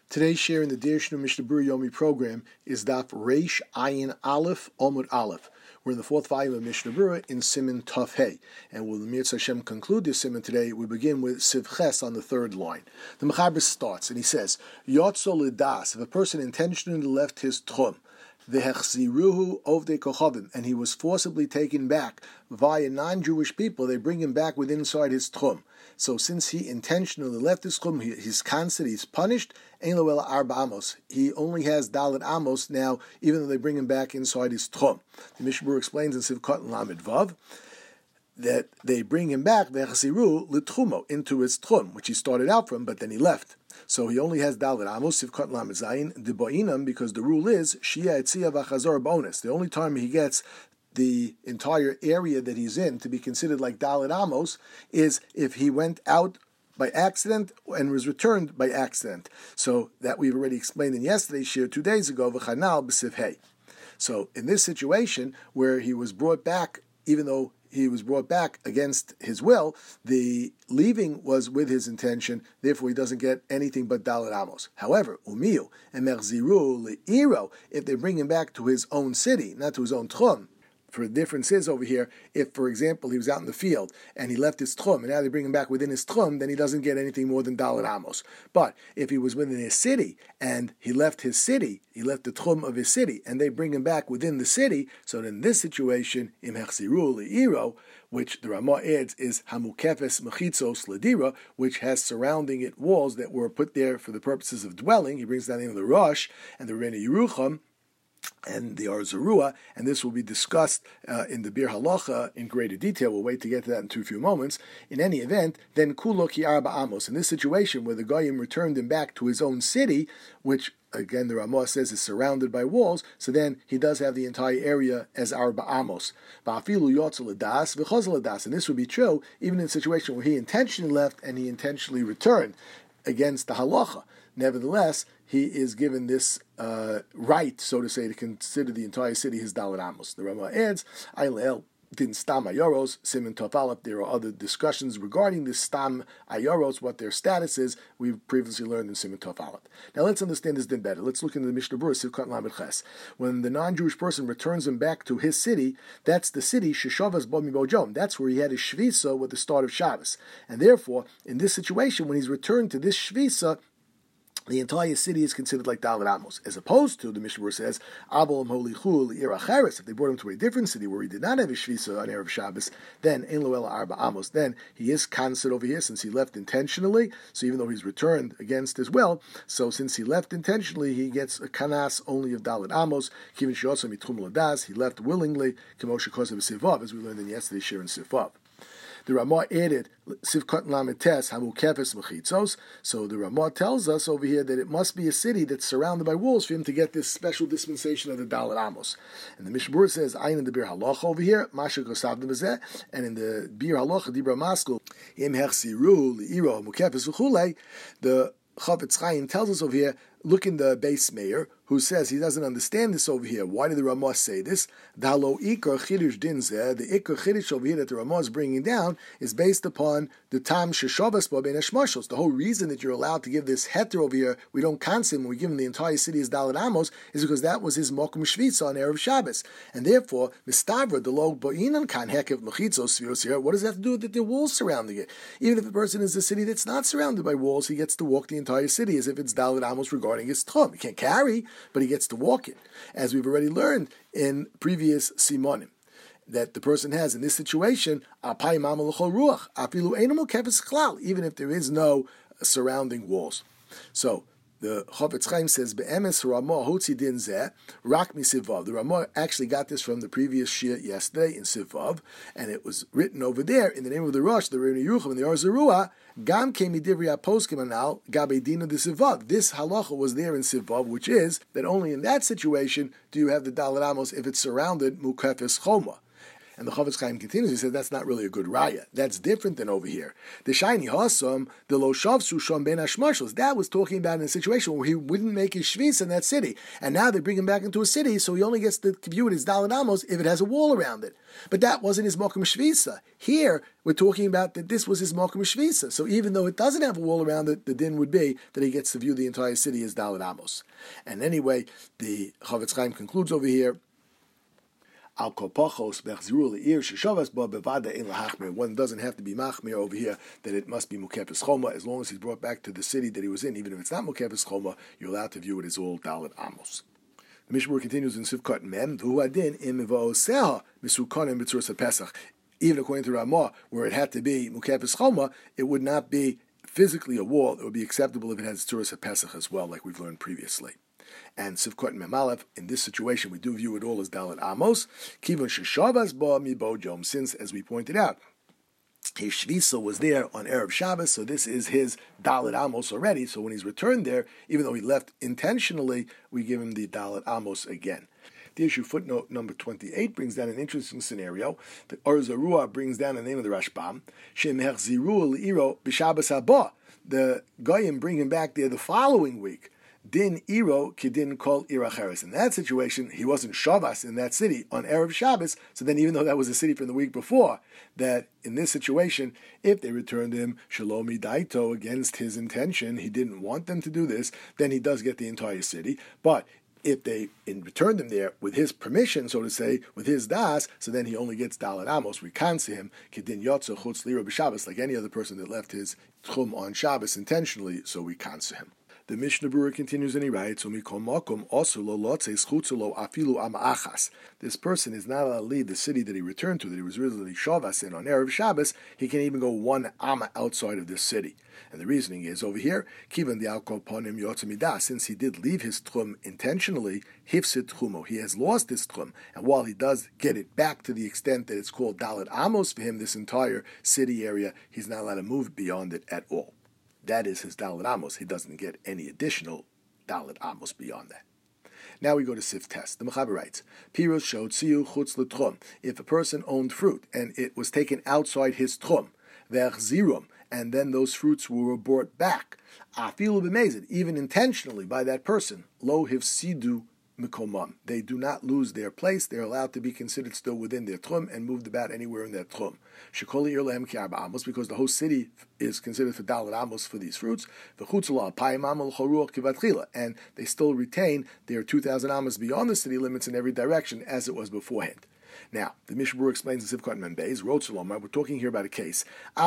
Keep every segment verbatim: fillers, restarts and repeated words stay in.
Today's share in the Deir Shnu Mishnah Berurah Yomi program is Daf Reish Ayin Aleph Omud Aleph. We're in the fourth volume of Mishnah Berurah in Siman Tov Hey, and we'll Mirz Hashem conclude this Siman today. We begin with Siv Ches on the third line. The Mechaber starts and he says, Yotzo Lidas, if a person intentionally left his Tchum, Vehechziruhu Ovdei Kochavim, and he was forcibly taken back via non-Jewish people, they bring him back within inside his Tchum. So since he intentionally left his Tchum, he's considered, he's punished. Ein lo ela arba amos. He only has dalet amos now, even though they bring him back inside his Tchum. The Mishnah Berurah explains in Sivkot and Lamed Vav that they bring him back vehechziru l'tchumo, into his Tchum, which he started out from, but then he left. So he only has dalet amos, Sivkot Lamed Zayin, deboinam, because the rule is shia etzia v'chazor bonus. The only time he gets the entire area that he's in to be considered like dalet amos is if he went out by accident and was returned by accident. So that we've already explained in yesterday's shir two days ago, v'chanal b'siv hey. So in this situation where he was brought back, even though he was brought back against his will, the leaving was with his intention, therefore he doesn't get anything but dalet amos. However, umiyu and mechziru le'iro, if they bring him back to his own city, not to his own tchum. For the difference is over here, if, for example, he was out in the field and he left his tchum, and now they bring him back within his tchum, then he doesn't get anything more than dalet amos. But if he was within his city and he left his city, he left the tchum of his city, and they bring him back within the city, so in this situation, im hechziru le'iro, which the Ramah adds is hamukefes mechitzos ledira, which has surrounding it walls that were put there for the purposes of dwelling. He brings down the name of the Rosh and the Rena Yerucham and the Arzarua, and this will be discussed uh, in the Bir Halacha in greater detail. We'll wait to get to that in two few moments. In any event, then kulo ki arba amos. In this situation where the Goyim returned him back to his own city, which again the Ramah says is surrounded by walls, so then he does have the entire area as arba amos. Va'afilu yotzel ladas v'chozal ladas, and this would be true even in a situation where he intentionally left and he intentionally returned against the halacha. Nevertheless, he is given this uh, right, so to say, to consider the entire city his dalet amos. The Ramah adds, Aylel din stam ayoros, Siman Tov Aleph. There are other discussions regarding the stam ayoros, what their status is. We've previously learned in Siman Tov Aleph. Now let's understand this din better. Let's look into the Mishnah Berurah, Sivkot Lamed Ches. When the non-Jewish person returns him back to his city, that's the city Sheshavas Bo Mibojom. That's where he had his shvisa with the start of Shabbos. And therefore, in this situation, when he's returned to this shvisa, the entire city is considered like dalet amos, as opposed to the Mishnah Berurah says Abol Holichul Iracheres. If they brought him to a different city where he did not have his shvisa on erev Shabbos, then Ein lo ela arba amos. Then he is considered over here since he left intentionally. So even though he's returned against his will, so since he left intentionally, he gets a kanas only of dalet amos. Kivin she'osa mitchum ladas, he left willingly. K'moshe kosev sivav, as we learned in yesterday's shir in Sivav. The Ramah added Sivkot Lamed Tes hamukefes mechitzos. So the Ramah tells us over here that it must be a city that's surrounded by walls for him to get this special dispensation of the dalet amos. And the Mishnah Berurah says ayin in the Bir Halacha over here masha kosav b'zeh, and in the Bir Halacha dibra maskul im hechsiru leiro hamukefes v'chulei. The Chafetz Chaim tells us over here, look in the base mayor, who says he doesn't understand this over here. Why did the Ramah say this? The ikar chidush din zeh, the ikar chidush over here that the Ramah is bringing down is based upon the tam sheshavas bo ben hashmashos. The whole reason that you're allowed to give this heter over here, we don't cancel him, we give him the entire city as dalet amos, is because that was his mokum shvitza on erev Shabbos, and therefore mistavra the lo boinan kan hekev mechitzos sviros here. What does that have to do with that there are walls surrounding it? Even if the person is a city that's not surrounded by walls, he gets to walk the entire city as if it's dalet amos regarding his tchum. He can't carry, but he gets to walk it, as we've already learned in previous simonim, that the person has in this situation, even if there is no surrounding walls. So the Chafetz Chaim says, "Be'emes Ramah hotzi din zeh rak misivav." The Ramah actually got this from the previous shir yesterday in Sivav, and it was written over there in the name of the Rosh, the Rena Yerucham, and the Arzarua. Gam came midivri aposkim anal gabe dina de Sivav. This halacha was there in Sivav, which is that only in that situation do you have the dalet amos if it's surrounded mukefes choma. And the Chofetz Chaim continues, he said that's not really a good raya. That's different than over here. The shiny hasam, the lo shavsu sham ben hashmashos, that was talking about in a situation where he wouldn't make his shvis in that city. And now they bring him back into a city, so he only gets to view it as Daled Amos if it has a wall around it. But that wasn't his Mokum Shvisa. Here, we're talking about that this was his Mokum Shvisa. So even though it doesn't have a wall around it, the din would be that he gets to view the entire city as Daled Amos. And anyway, the Chofetz Chaim concludes over here, Al kopachos bechziru le'ir sheshavas ba bevada in lahachmir. One doesn't have to be machmir over here that it must be mukefes choma. As long as he's brought back to the city that he was in, even if it's not mukefes choma, you're allowed to view it as all Daled Amos. The Mishnah continues in Sivkot Mem, V'hu adin im v'oseha misukonim b'tzuras Pesach. Even according to Ramah, where it had to be mukefes choma, it would not be physically a wall. It would be acceptable if it has tzuras Pesach as well, like we've learned previously. And Sivkot Mem Aleph, in this situation, we do view it all as Daled Amos. Kivon sheshavas ba mi bojom, since, as we pointed out, his shvisa was there on Erev Shabbos, so this is his Daled Amos already. So when he's returned there, even though he left intentionally, we give him the Daled Amos again. The issue footnote number twenty-eight brings down an interesting scenario. The Or Zarua brings down the name of the Rashbam. Shem hechziru l'iro b'Shabbos haba. The Goyim bring him back there the following week. Din iro kidin kol iracheres. In that situation, he wasn't Shavas in that city on Erev Shabbos, so then even though that was a city from the week before, that in this situation, if they returned him shalomi daito against his intention, he didn't want them to do this, then he does get the entire city. But if they in returned him there with his permission, so to say, with his das, so then he only gets Daled Amos. We can't see him kidin yotzo chutz lira b'Shabbos, like any other person that left his tchum on Shabbos intentionally, so we can't see him. The Mishnah Berurah continues and he writes, This person is not allowed to leave the city that he returned to, that he was originally Shavas in on Erev Shabbos. He can even go one Amma outside of this city. And the reasoning is over here, Kivan the Alkoponim Yotzamidah, since he did leave his Tchum intentionally, Hifsid Tchumo, he has lost his Tchum. And while he does get it back to the extent that it's called Daled Amos for him, this entire city area, he's not allowed to move beyond it at all. That is his Daled Amos. He doesn't get any additional Daled Amos beyond that. Now we go to Sif Test. The Mechaber writes, Pirus showed Tziyu chutz l'tchum. If a person owned fruit and it was taken outside his tchum, ve'achzirum, and then those fruits were brought back, afilu b'mezid, even intentionally by that person, lo hifsidu mikomam. They do not lose their place. They're allowed to be considered still within their tchum and moved about anywhere in their tchum. Shekoli ir lehem ki arba amos, because the whole city is considered for Daled Amos for these fruits. V'chutzula payim amal choruach kivatchila, and they still retain their two thousand amos beyond the city limits in every direction as it was beforehand. Now, the Mishnah Berurah explains in Sivkot Membeis, Rotzelomar, we're talking here about a case,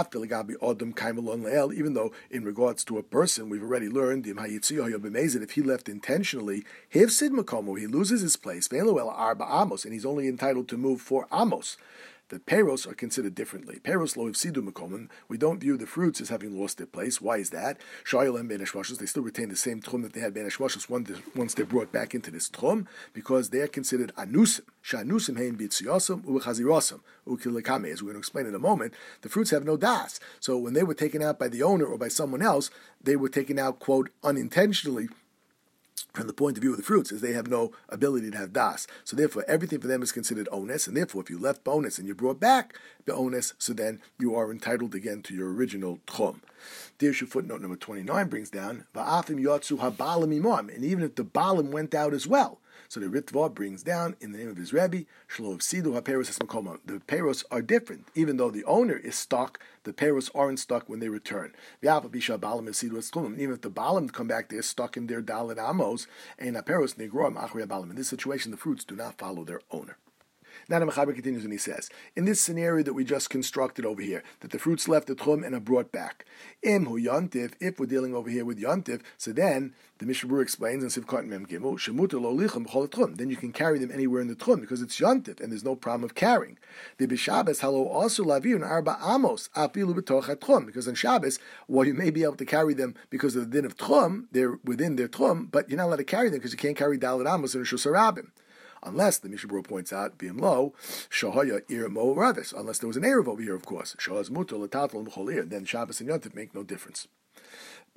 even though in regards to a person, we've already learned, if he left intentionally, he loses his place, and he's only entitled to move four amos. The peros are considered differently. Peros lo ifsidu mekomen. We don't view the fruits as having lost their place. Why is that? Shayolem ben hashmashos. They still retain the same tchum that they had ben hashmashos once they're brought back into this tchum, because they are considered anusim. Shanusim hein b'tziyosam u'chazirosam u'kilekame. As we're going to explain in a moment, the fruits have no das. So when they were taken out by the owner or by someone else, they were taken out, quote, unintentionally, from the point of view of the fruits, is they have no ability to have das. So therefore, everything for them is considered onus, and therefore, if you left bonus and you brought back the onus, so then you are entitled again to your original tchum. The issue footnote number twenty-nine brings down, va'afim yotzu habalim imam, and even if the balim went out as well. So the Ritva brings down, in the name of his Rebbe, Shlo Sidu HaPeros HaSmakoma. The Peros are different. Even though the owner is stuck, the Peros aren't stuck when they return. Even if the Balim come back, they're stuck in their Daled Amos, and HaPeros Negroam Achri HaBalim. In this situation, the fruits do not follow their owner. Now the Mechaber continues and he says, in this scenario that we just constructed over here, that the fruits left the tchum and are brought back, im hu yontif, if we're dealing over here with yontif, so then the Mishnah Berurah explains in Sivkot Mem Gimel, shemuter lo lichem b'chol tchum. Then you can carry them anywhere in the tchum because it's yontif and there's no problem of carrying. The b'Shabbos halo also lavir arba amos afilu b'toch tchum, because on Shabbos, while you may be able to carry them because of the din of tchum, they're within their tchum, but you're not allowed to carry them because you can't carry Daled Amos and Shus Harabim. Unless, the Mishnah Berurah points out, B'im lo, Shahaya ir mo ravis, unless there was an Erev over here, of course. Shahaz muto l'tatal m'chol ir, then Shabbos and Yontif make no difference.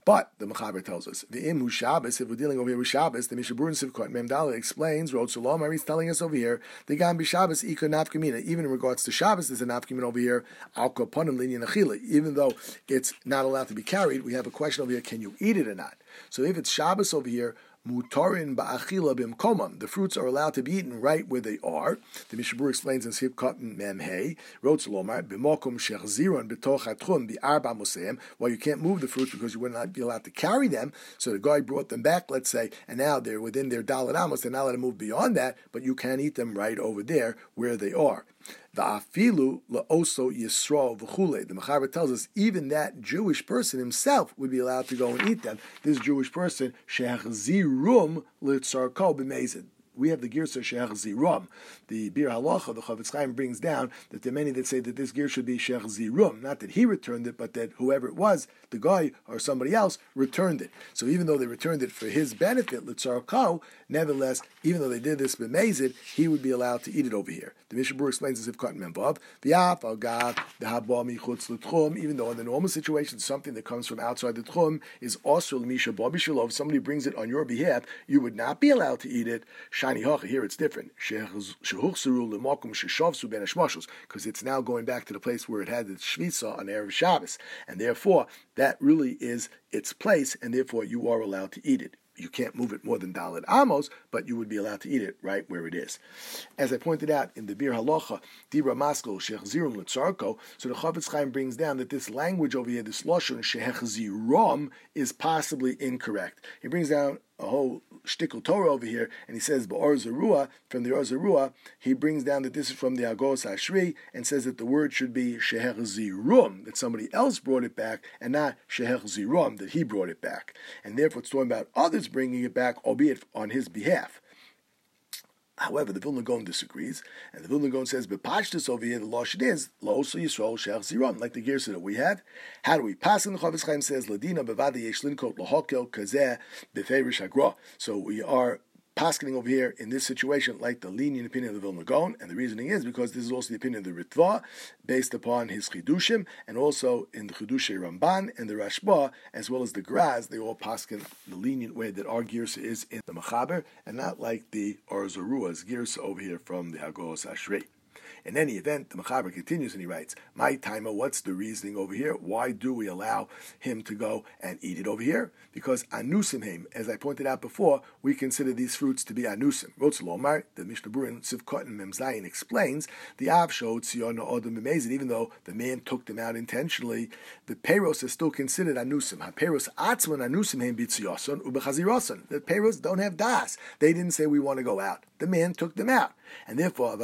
But the Mechaber tells us, V'im hu Shabbos, if we're dealing over here with Shabbos, the Mishnah Berurah in Sivkot Mem Dalet explains, Rod Shalom, he's telling us over here, the Gam B'Shabbos Ika Nafkamina. Even in regards to Shabbos, there's a Nafkamina over here, Al Kaponim Linyan Achila. Even though it's not allowed to be carried, we have a question over here, can you eat it or not? So if it's Shabbos over here, Mutarin ba'achila b'mkomam. The fruits are allowed to be eaten right where they are. The Mishnah Berurah explains in Sivkot Mem Hey, Rotz Lomar b'mokum shechziron b'toch hatchum bi'arba moseim. Well, you can't move the fruits because you would not be allowed to carry them. So the guy brought them back, let's say, and now they're within their dalet amos. They're not allowed to move beyond that, but you can eat them right over there where they are. Va'afilu la'oso yisrael v'chule. The Mechaber tells us even that Jewish person himself would be allowed to go and eat them. This Jewish person, shehachzirum litzarko b'mezid. We have the Girsa Shehachzirum. The Bir Halacha, the Chavetz Chaim brings down that there are many that say that this gear should be Shehachzirum. Not that he returned it, but that whoever it was, the guy or somebody else, returned it. So even though they returned it for his benefit, Litzarko, nevertheless, even though they did this b'mezid, he would be allowed to eat it over here. The Mishnah Berurah explains as if Katan Membav, V'yaf al gav v'haba michutz l'tchum. Even though in the normal situation, something that comes from outside the tchum is also l'misha bo b'shelo. If somebody brings it on your behalf, you would not be allowed to eat it. Shani hacha, here it's different. Shehuchseru l'makom sheshavsu ben hashmashos, because it's now going back to the place where it had its shvisa on Erev Shabbos, and therefore that really is its place, and therefore you are allowed to eat it. You can't move it more than Dalet Amos, but you would be allowed to eat it right where it is. As I pointed out in the Bir Halacha, Dibra Maskol, Shechzirum Litzarko, so the Chavetz Chaim brings down that this language over here, this Lashon, Shechzirum, is possibly incorrect. He brings down a whole shtickle Torah over here, and he says, Ba'or Zerua, from the Or Zerua, he brings down that this is from the Agos Ashri, and says that the word should be Sheher Zirum, that somebody else brought it back, and not Sheher Zirum, that he brought it back. And therefore it's talking about others bringing it back, albeit on his behalf. However, the Vilna Gaon disagrees, and the Vilna Gaon says, "Bepashtus over here, the lashon is Lo'oso Yisrael Shech Ziram," like the Gersa that we have. How do we pass? In the Chavetz Chaim says, "Ladina bevada yesh linkot lahokel kazeh beferish hagra." So we are paskening over here in this situation like the lenient opinion of the Vilna Gaon, and the reasoning is because this is also the opinion of the Ritva, based upon his Chidushim, and also in the Chidushei Ramban and the Rashba, as well as the Graz, they all pasken the lenient way that our Girsa is in the Mechaber, and not like the Or Zerua's Girsa over here from the Hagos Ashrei. In any event, the Mechaber continues and he writes, "My timer, what's the reasoning over here? Why do we allow him to go and eat it over here? Because anusim him, as I pointed out before, we consider these fruits to be anusim. Rotz Lomar, the Mishnah Berurah in Sivkot and Mem Zayin explains, the Av showed Tzion Odom B'mezid, even though the man took them out intentionally, the peros is still considered anusim. Ha-peros atzman anusim him b'tziyoson u'b'chaziroson. The peros don't have das. They didn't say we want to go out. The man took them out. And therefore,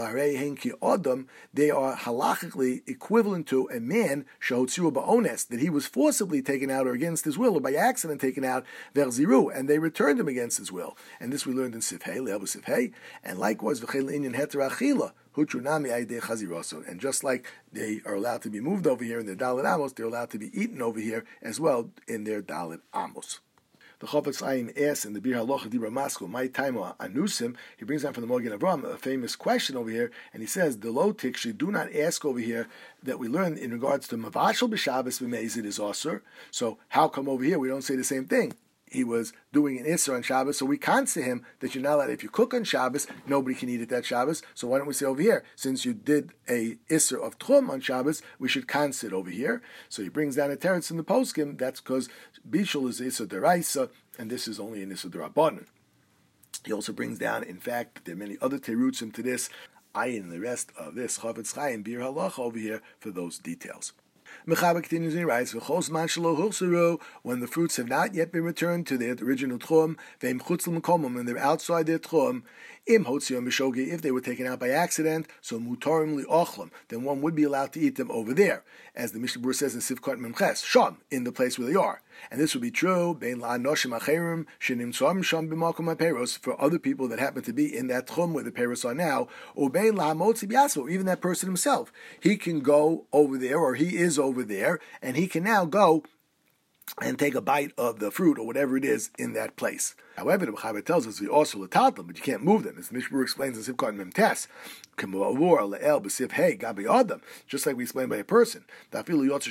they are halachically equivalent to a man shehotziru ba'ones, that he was forcibly taken out or against his will, or by accident taken out, verziru, and they returned him against his will. And this we learned in Sifhei, Le'avu Sifhei, and likewise, v'chel inyan heter achila, hutrunami aydei chaziroson. And just like they are allowed to be moved over here in their Dalet Amos, they're allowed to be eaten over here as well in their Dalet Amos. The Chavetz Chaim asks in the Bir Halacha Dibra Maskul, my time anusim, he brings down from the Magen Avraham a famous question over here, and he says, the low tikshi, do not ask over here that we learn in regards to Mavashal B'Shabbos B'Mezid is Asur. So how come over here we don't say the same thing? He was doing an Isser on Shabbos, so we can't say him that you're not allowed, if you cook on Shabbos, nobody can eat it that Shabbos, so why don't we say over here, since you did a Isser of Tchum on Shabbos, we should can't it over here. So he brings down a teretz in the poskim, that's because Bishul is Isser Deraisa, and this is only an Isser Derabanan. He also brings down, in fact, there are many other terutzim to this, ayin and the rest of this, Chavetz Chaim, Bir Halacha over here for those details. Mechaber continues and he writes, when the fruits have not yet been returned to their original tchum, and they're outside their tchum, if they were taken out by accident, so mutarim li'ochlam, then one would be allowed to eat them over there, as the Mishnah Berurah says in Sivkot Memches, sham, in the place where they are. And this would be true for other people that happen to be in that tchum where the peros are now, or even that person himself. He can go over there, or he is over there, and he can now go and take a bite of the fruit or whatever it is in that place. However, the Mechaber tells us we also letatlam, but you can't move them. As the Mishnah explains in Sivkot Mem Tes, just like we explained by a person. The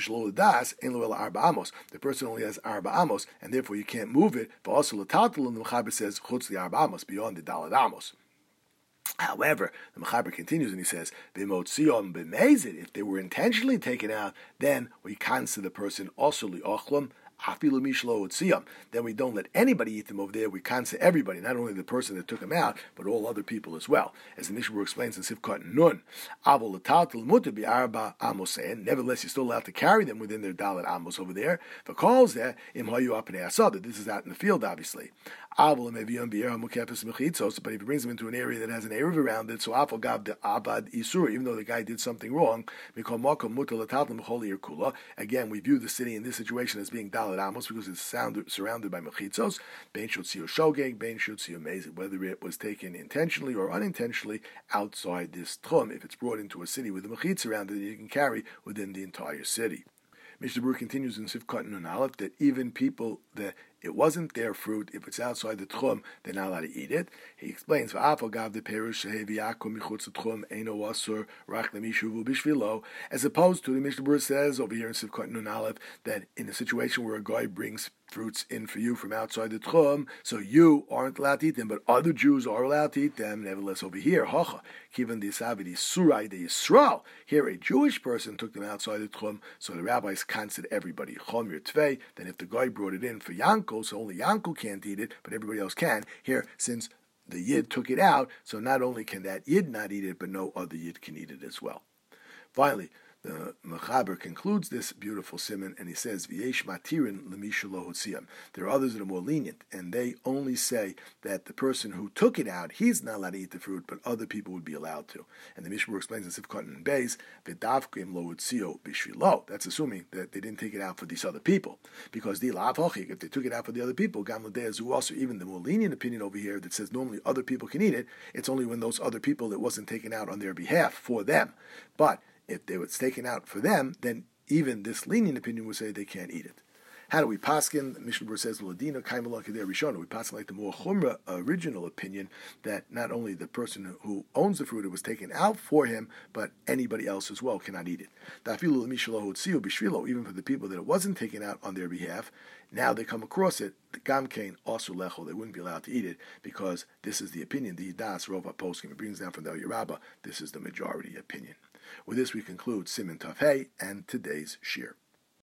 person only has arba amos, and therefore you can't move it. But also letatlam, the Mechaber says chutz the arba amos, beyond the dalad amos. However, the Mechaber continues and he says, "B'motzion b'mezid." If they were intentionally taken out, then we consider the person also li'ochlam. Then we don't let anybody eat them over there. We cancel everybody, not only the person that took them out, but all other people as well. As the Mishnah explains in Sivkot Nun, nevertheless, you're still allowed to carry them within their dalet amos over there. For calls there, this is out in the field, obviously. But if he brings them into an area that has an eruv around it, so even though the guy did something wrong, again, we view the city in this situation as being dalet amos because it's surrounded by mechitzos. Bein shutziu shogeg, bein shutziu mezid. Whether it was taken intentionally or unintentionally outside this tchum, if it's brought into a city with a mechitz around it, you can carry within the entire city. Mishnah Berurah continues in Sivkot Nun Aleph that even people that it wasn't their fruit, if it's outside the tchum, they're not allowed to eat it. He explains, as opposed to the Mishnah Berurah says over here in Sivkot Nun Aleph that in a situation where a guy brings fruits in for you from outside the tchum, so you aren't allowed to eat them, but other Jews are allowed to eat them. Nevertheless, over here, hacha, kivan disavidi surai de Yisrael. Here, a Jewish person took them outside the tchum, so the rabbis consider everybody chomer tvei. Then, if the guy brought it in for Yankel, so only Yankel can't eat it, but everybody else can. Here, since the Yid took it out, so not only can that Yid not eat it, but no other Yid can eat it as well. Finally, the Mechaber concludes this beautiful simon, and he says, "V'yesh matirin l'mishu lo hotziam." There are others that are more lenient, and they only say that the person who took it out, he's not allowed to eat the fruit, but other people would be allowed to. And the Mishnah explains in Sivkot Nun Beis, "V'davkim lo hotzio b'shvilo." That's assuming that they didn't take it out for these other people, because the lav hochik, if they took it out for the other people, gam l'deazu also, even the more lenient opinion over here that says normally other people can eat it, it's only when those other people it wasn't taken out on their behalf for them, but if they was taken out for them, then even this lenient opinion would say they can't eat it. How do we paskin? The Mishnah Berurah says, "L'ladina kaimalon kedei rishona." We paskin like the more chumra original opinion that not only the person who owns the fruit it was taken out for him, but anybody else as well cannot eat it. Dafilu l'mishlo hotziu b'shvilo, even for the people that it wasn't taken out on their behalf, now they come across it. The gamkein also lechol, they wouldn't be allowed to eat it because this is the opinion. The das rova poskim. It brings down from the Yerabba. This is the majority opinion. With this, we conclude Siman Taf Hey and today's shir.